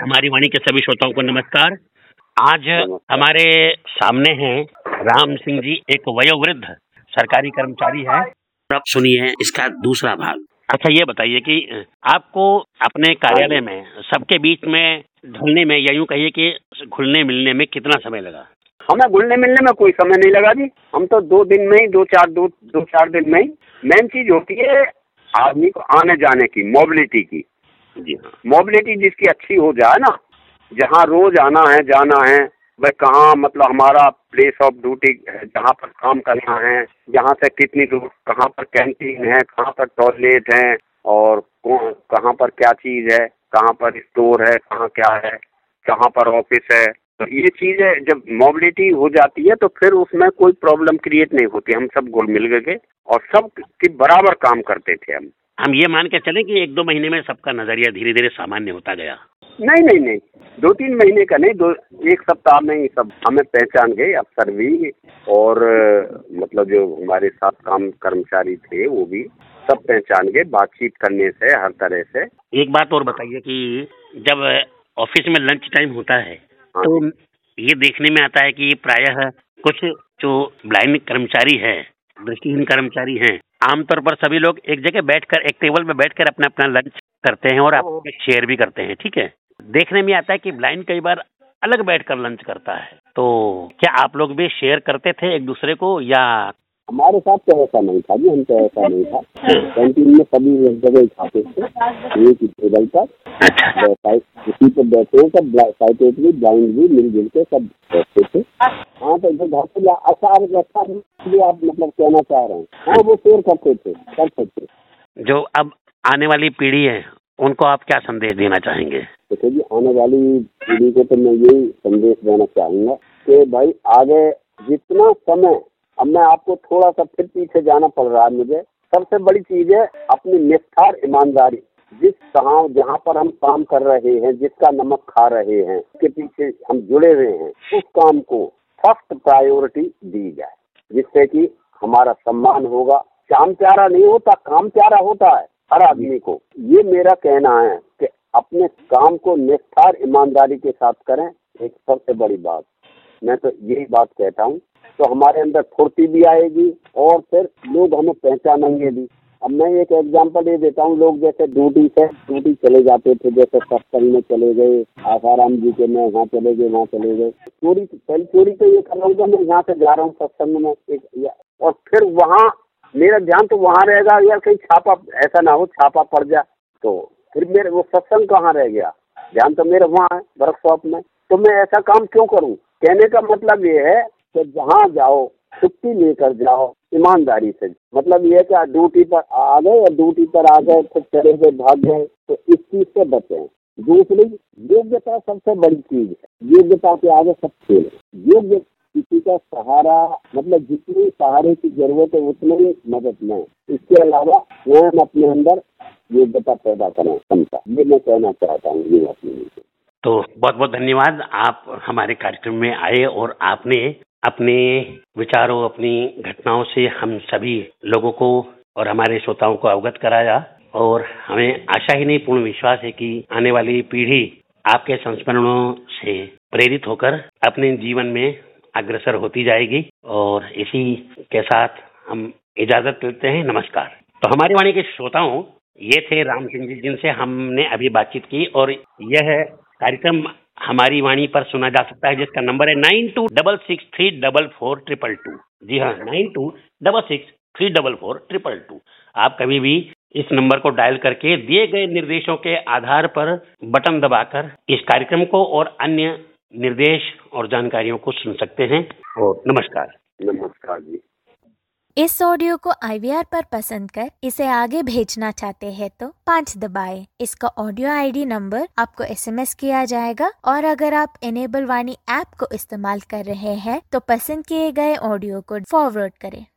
हमारी वाणी के सभी श्रोताओं को नमस्कार। आज हमारे सामने हैं राम सिंह जी, एक वयोवृद्ध सरकारी कर्मचारी है। अब सुनिए इसका दूसरा भाग। अच्छा, ये बताइए कि आपको अपने कार्यालय में सबके बीच में ढलने में, या यूं कहिए कि घुलने मिलने में कितना समय लगा? हमें घुलने मिलने में कोई समय नहीं लगा जी। हम तो 2 दिन में ही, 2-4 दिन में ही। मेन चीज होती है आदमी को आने जाने की, मोबिलिटी की। जी हाँ। मोबिलिटी जिसकी अच्छी हो जाए ना, जहाँ रोज आना है जाना है, भाई कहाँ मतलब हमारा प्लेस ऑफ ड्यूटी है, जहाँ पर काम करना है, जहाँ से कितनी दूर, कहाँ पर कैंटीन है, कहाँ पर टॉयलेट है, और कहाँ पर क्या चीज है, कहाँ पर स्टोर है, कहाँ क्या है, कहाँ पर ऑफिस है। तो ये चीजें जब मोबिलिटी हो जाती है तो फिर उसमें कोई प्रॉब्लम क्रिएट नहीं होती। हम सब घुल मिल गए और सब के बराबर काम करते थे। हम ये मान के चले कि 1-2 महीने में सबका नजरिया धीरे धीरे सामान्य होता गया? नहीं, 2-3 महीने का नहीं, 1 सप्ताह में ही सब हमें पहचान गए, अफसर भी और मतलब जो हमारे साथ काम कर्मचारी थे वो भी सब पहचान गए, बातचीत करने से, हर तरह से। एक बात और बताइए कि जब ऑफिस में लंच टाइम होता है तो ये देखने में आता है कि प्रायः कुछ जो ब्लाइंड कर्मचारी है, दृष्टिहीन कर्मचारी हैं, आमतौर पर सभी लोग एक जगह बैठकर, एक टेबल में बैठकर अपना अपना लंच करते हैं और आप शेयर भी करते हैं, ठीक है। देखने में आता है कि ब्लाइंड कई बार अलग बैठकर लंच करता है, तो क्या आप लोग भी शेयर करते थे एक दूसरे को, या? हमारे साथ तो ऐसा नहीं था जी, हम तो ऐसा नहीं था। कैंटीन में सभी एक जगह खाते थे, एक ही टेबल पर। किसी पर बैठे सब साइटेड भी, ब्लाइंड भी, मिलजुल के सब बैठते थे। हाँ, तो जो घर से अच्छा भी आप मतलब कहना चाह रहे हैं, हाँ, वो शेयर करते थे, कर सकते। जो अब आने वाली पीढ़ी है उनको आप क्या संदेश देना चाहेंगे? देखिए जी, आने वाली पीढ़ी को तो मैं यही संदेश देना चाहूँगा कि भाई आगे जितना समय, अब मैं आपको थोड़ा सा फिर पीछे जाना पड़ रहा है मुझे। सबसे बड़ी चीज है अपनी निष्ठा, ईमानदारी। जहाँ पर हम काम कर रहे हैं, जिसका नमक खा रहे हैं, उसके पीछे हम जुड़े हुए हैं, उस काम को फर्स्ट प्रायोरिटी दी जाए, जिससे कि हमारा सम्मान होगा। काम प्यारा नहीं होता, काम प्यारा होता है हर आदमी को। ये मेरा कहना है कि अपने काम को निष्ठा, ईमानदारी के साथ करें। एक सबसे बड़ी बात, मैं तो यही बात कहता हूँ, तो हमारे अंदर फुर्ती भी आएगी और फिर लोग हमें पहचानेंगे भी। अब मैं एक एग्जांपल ये देता हूँ, लोग जैसे ड्यूटी चले जाते थे, जैसे सत्संग में चले गए, आसाराम जी के में वहाँ चले गए, वहाँ चले गए, चोरी तो ये कर रहा हूँ, मैं यहाँ से जा रहा हूँ सत्संग में और फिर वहाँ मेरा ध्यान तो वहाँ रहेगा, यार कहीं छापा ऐसा ना हो, छापा पड़ जाए तो फिर मेरे वो सत्संग कहाँ रह गया, ध्यान तो मेरा वहाँ है वर्कशॉप में। तो मैं ऐसा काम क्यों करूँ? कहने का मतलब ये है कि जहाँ जाओ छुट्टी लेकर जाओ ईमानदारी से। मतलब ये है कि ड्यूटी पर आ गए और ड्यूटी पर आ गए फिर चले गए, भाग गए, तो इस चीज से बचें। दूसरी, योग्यता सबसे बड़ी चीज है। योग्यता के आगे सब खेल। योग्य किसी का सहारा, मतलब जितनी सहारे की जरूरत है उतनी ही मदद लें। इसके अलावा स्वयं अपने अंदर योग्यता पैदा करें, क्षमता। ये मैं कहना चाहता हूँ ये अपनी। तो बहुत बहुत धन्यवाद, आप हमारे कार्यक्रम में आए और आपने अपने विचारों, अपनी घटनाओं से हम सभी लोगों को और हमारे श्रोताओं को अवगत कराया। और हमें आशा ही नहीं, पूर्ण विश्वास है कि आने वाली पीढ़ी आपके संस्मरणों से प्रेरित होकर अपने जीवन में अग्रसर होती जाएगी। और इसी के साथ हम इजाजत लेते हैं। नमस्कार। तो हमारी वाणी के श्रोताओं, ये थे राम सिंह जी, जिनसे हमने अभी बातचीत की, और यह कार्यक्रम हमारी वाणी पर सुना जा सकता है, जिसका नंबर है 9266344222। जी हाँ, 9266344222। आप कभी भी इस नंबर को डायल करके दिए गए निर्देशों के आधार पर बटन दबाकर इस कार्यक्रम को और अन्य निर्देश और जानकारियों को सुन सकते हैं। और नमस्कार। नमस्कार जी। इस ऑडियो को IVR पर पसंद कर इसे आगे भेजना चाहते हैं तो 5 दबाएं। इसका ऑडियो ID नंबर आपको SMS किया जाएगा, और अगर आप इनेबल वाणी ऐप को इस्तेमाल कर रहे हैं तो पसंद किए गए ऑडियो को फॉरवर्ड करें।